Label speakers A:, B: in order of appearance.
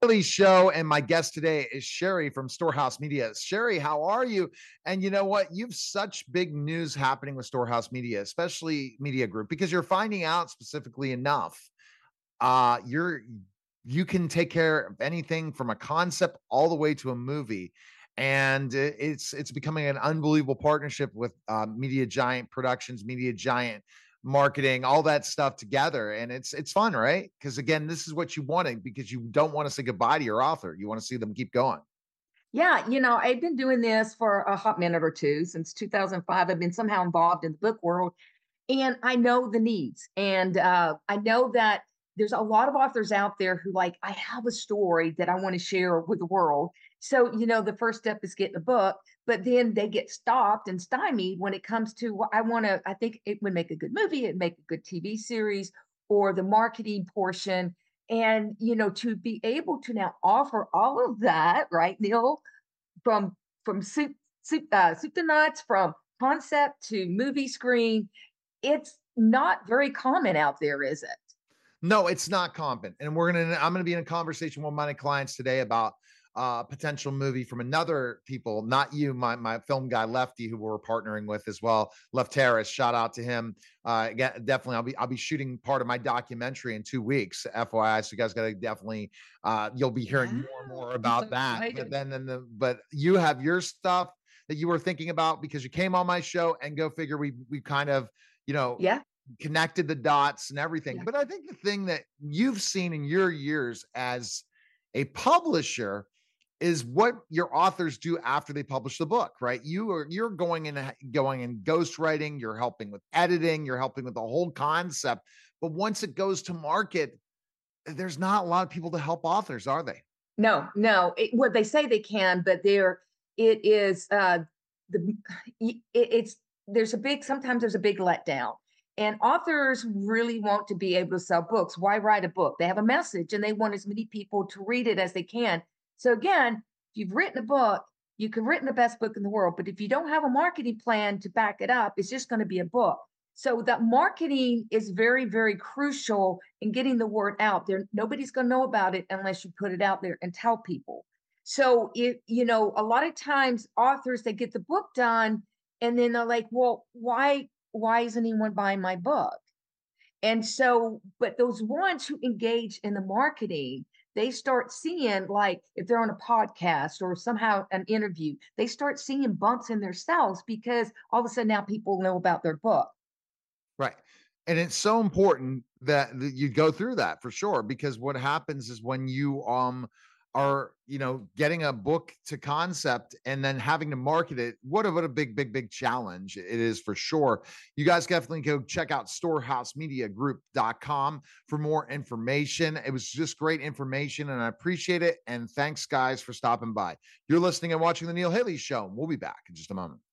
A: Daily Show, and my guest today is Sherry from Storehouse Media. Sherry, how are you? And you know what? You've such big news happening with Storehouse Media, especially Media Group, because you're finding out specifically enough. You can take care of anything from a concept all the way to a movie, and it's becoming an unbelievable partnership with Media Giant Productions, Media Giant Marketing, all that stuff together, and it's fun, right? Because again, this is what you wanted because you don't want to say goodbye to your author. You want to see them keep going.
B: Yeah, I've been doing this for a hot minute or two since 2005. I've been somehow involved in the book world, and I know the needs. And I know that there's a lot of authors out there who, like, I have a story that I want to share with the world. So, the first step is getting a book, but then they get stopped and stymied when it comes to what I think it would make a good movie, it'd make a good TV series, or the marketing portion. And, to be able to now offer all of that, right, Neil, from soup to nuts, from concept to movie screen, it's not very common out there, is it?
A: No, it's not common. And I'm gonna be in a conversation with my clients today about potential movie from another people, not you, my film guy Lefty, who we're partnering with as well. Left Harris, shout out to him. Definitely, I'll be shooting part of my documentary in 2 weeks, FYI. So you guys got to definitely you'll be hearing more and
B: Wow,
A: more
B: I'm so
A: about that. But
B: excited.
A: but you have your stuff that you were thinking about because you came on my show, and go figure, we kind of you know
B: Yeah,
A: connected the dots and everything.
B: yeah.
A: But I think the thing that you've seen in your years as a publisher is what your authors do after they publish the book, right? You're going and ghostwriting, you're helping with editing, you're helping with the whole concept. But once it goes to market, there's not a lot of people to help authors, are they?
B: No, no, well, they say they can, but it is, the it's sometimes there's a big letdown, and authors really want to be able to sell books. Why write a book? They have a message, and they want as many people to read it as they can. So again, if you've written a book, you can written the best book in the world, but if you don't have a marketing plan to back it up, it's just gonna be a book. So that marketing is very, very crucial in getting the word out there. Nobody's going to know about it unless you put it out there and tell people. So a lot of times authors, they get the book done and then they're like, well, why isn't anyone buying my book? And so, but those ones who engage in the marketing, they start seeing, like, if they're on a podcast or somehow an interview, they start seeing bumps in their sales because all of a sudden now people know about their book.
A: Right. And it's so important that you go through that for sure, because what happens is when you are getting a book to concept and then having to market it, what a big challenge it is for sure. You guys definitely go check out storehousemediagroup.com for more information. It was just great information and I appreciate it, and thanks guys for stopping by. You're listening and watching the Neil Haley Show. We'll be back in just a moment.